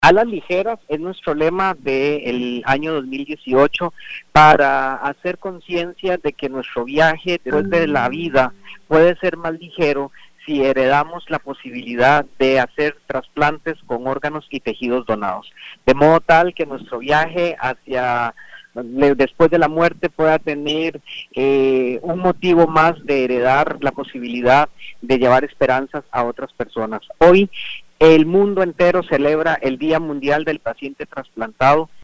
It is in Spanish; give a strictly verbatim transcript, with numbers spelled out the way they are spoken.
A las ligeras es nuestro lema del año dos mil dieciocho para hacer conciencia de que nuestro viaje después de la vida puede ser más ligero si heredamos la posibilidad de hacer trasplantes con órganos y tejidos donados, de modo tal que nuestro viaje hacia después de la muerte pueda tener eh, un motivo más de heredar la posibilidad de llevar esperanzas a otras personas. Hoy el mundo entero celebra el Día Mundial del Paciente Trasplantado.